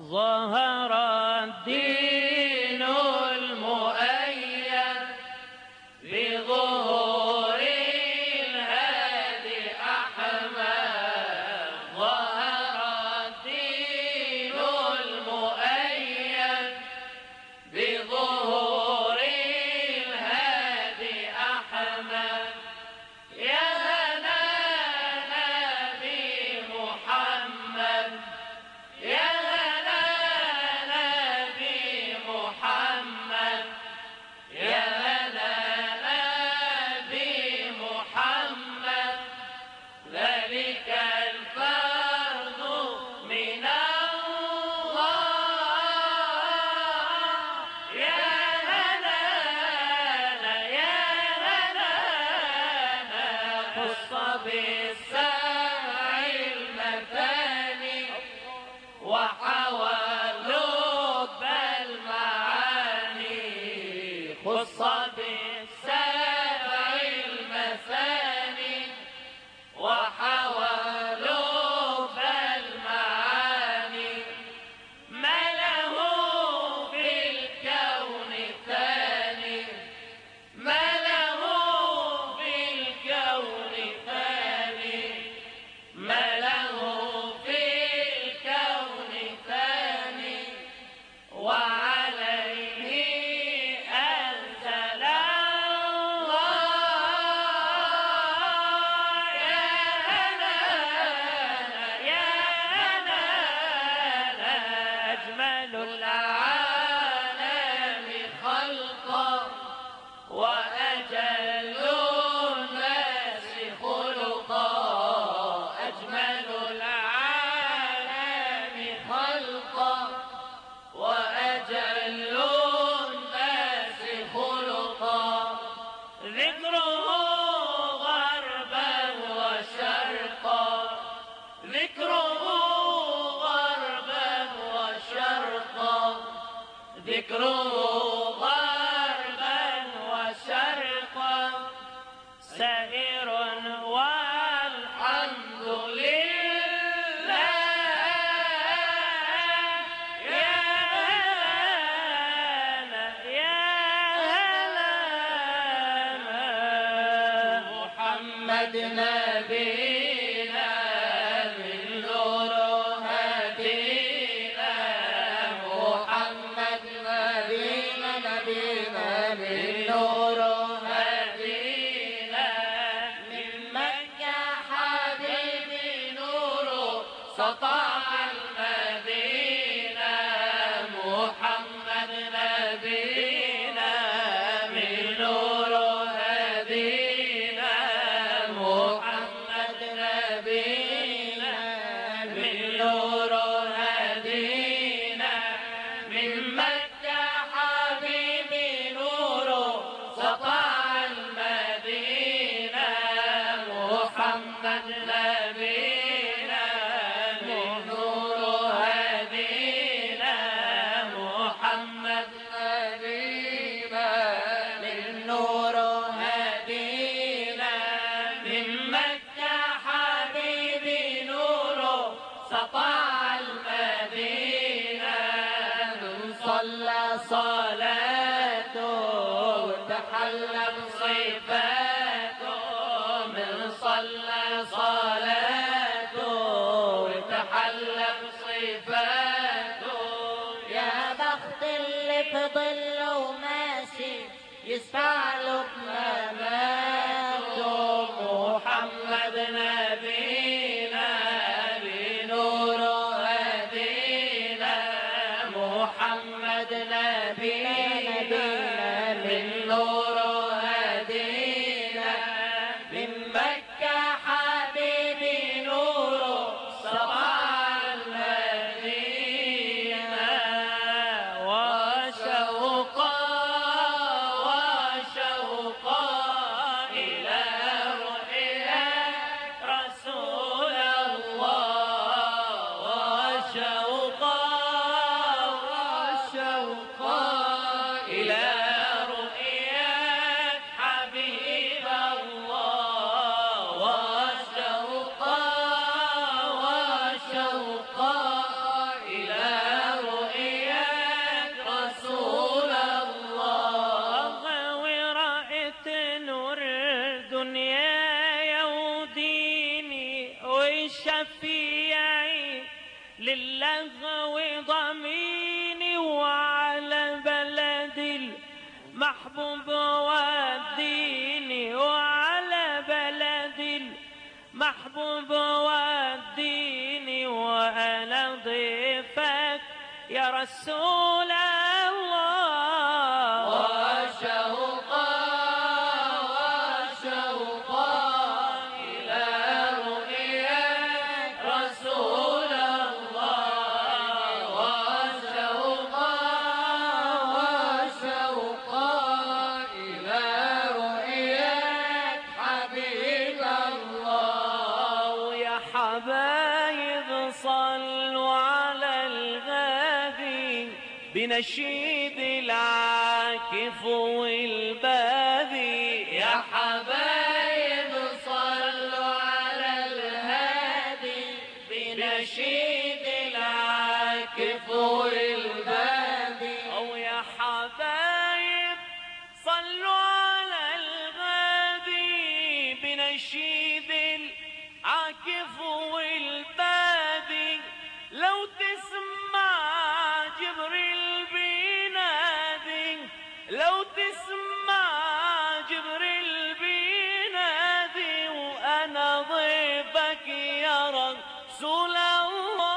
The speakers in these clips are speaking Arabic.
ظهر الدين المؤيد بظهور الهادي أحمد. ظهر الدين المؤيد بظهور الهادي أحمد. يا هلا نبي محمد، يا هلا نبي محمد، يا هلا نبي محمد. ذلك الفرض من الله. يا هلا يا هلا خص بالسبع المثاني وحوى لب المعاني. خص بالسبع المثاني وحوى لب المعاني. ما له في الكون ثاني، ما له في الكون ثاني، ما له في الكون ثاني. وعليه أنزل الله. يا هلا يا هلا أجمل العالم خلقا وأجل الناس خلقا. أجمل العالم خلقا وأجل الناس خلقا. ذكره غربا وشرقا، ذكره غربا وشرقا، ذكره غربا وشرقا. سائر والحمد لله. يا هلا يا هلا محمد نبينا من نور هدينا. محمد نبينا من نور هدينا. من مكة حبيبي نور سطع المدينة. محمد نبينا من نور هدينا. محمد نبينا من نور هدينا. من مكة حبيبي نور سطع المدينة. محمد نبينا من نور هدينا. محمد نبينا من نور هدينا. من مكة حبيبي نور سطع المدينة. من صلى صلاته وتحلى بصفاته. من صلى صلاته وتحلى بصفاته. يا بخت اللي في ظله وماشي يسمع له بمماته. محمد نبينا بنور هدينا. محمد نبينا من نور هدينا. من مكة حبيبي نور سطع المدينة. وشوقا وشوقا إلى رؤيا رسول الله. وشوقا وشوقا اللغو ضميني وعلى بلد المحبوب والدين، وعلى بلد المحبوب والدين، وأنا ضيفك يا رسول الله. حبايب صلوا على الغادي بنشيد العاكف والبادي. يا حبايب صلوا على الهادي بنشيد العاكف والبادي. أو يا حبايب صلوا على الغادي بنشيد العاكف والبادي. لو تسمع جبريل بينادي، لو تسمع جبريل بينادي، وأنا ضيفك يا رسول الله.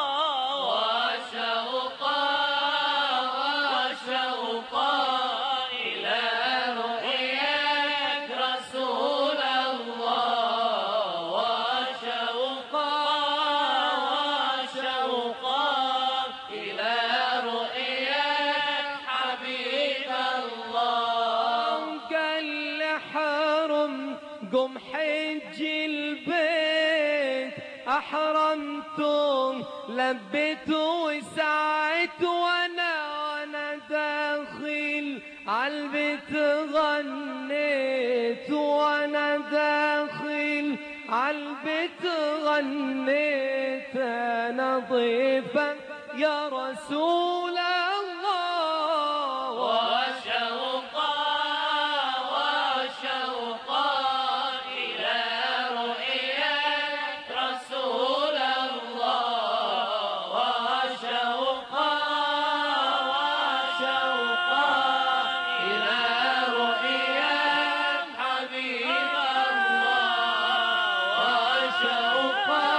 وشوقا إلى رؤياك رسول الله. وشوقا إلى رؤياك حبيب الله. قال لحرم قم حج البيت، أحرمتم لبيت وسعيت، وأنا داخل عالبيت غنيت، وأنا داخل عالبيت غنيت. أنا ضيفك يا رسول الله. وشوقا إلى رؤياك رسول الله. وشوقا إلى رؤياك حبيب الله. وشوقا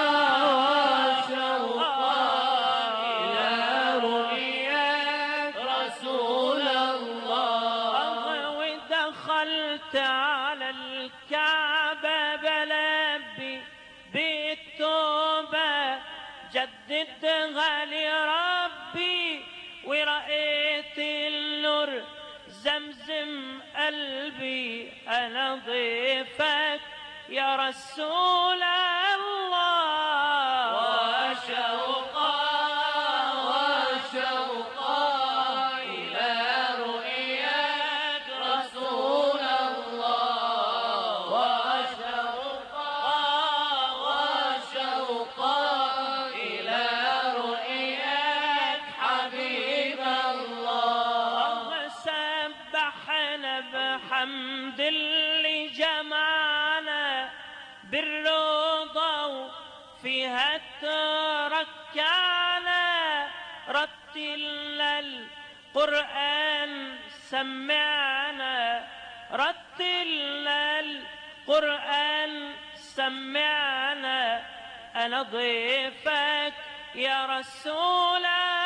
إلى رؤياك رسول الله. ودخلت على الكعبة بلبي بالتوبة جددها لربي، ورأيت النور زمزم قلبي. أنا ضيفك يا رسول الله. وشوقا إلى رؤياك رسول الله. وشوقا إلى رؤياك حبيب الله. سبحنا بحمد اللي جمعنا بالرضا وفيها تركعنا. رتلنا القرآن سمعنا، رتلنا القرآن سمعنا. أنا ضيفك يا رسول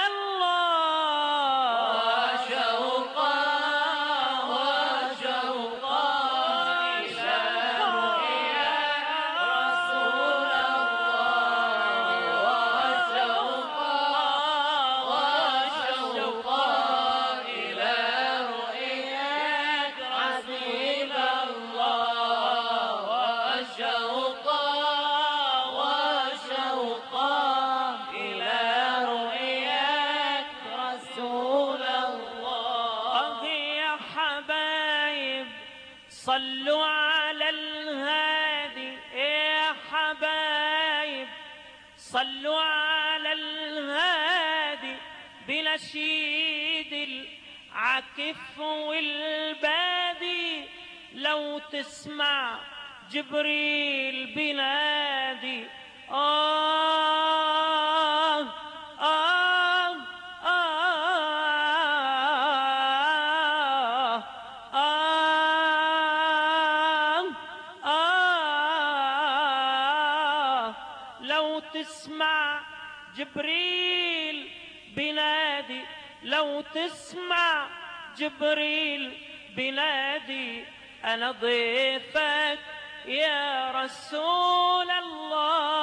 الله. وشوقا إلى رؤياك رسول الله. وشوقا إلى رؤياك حبيب الله. وشوقا إلى رؤياك رسول الله. يا حبايب صلوا على الهادي، يا حبايب صلوا على الهادي بنشيد العاكف والبادي. لو تسمع جبريل بنادي، جبريل بنادي، لو تسمع جبريل بنادي أنا ضيفك يا رسول الله.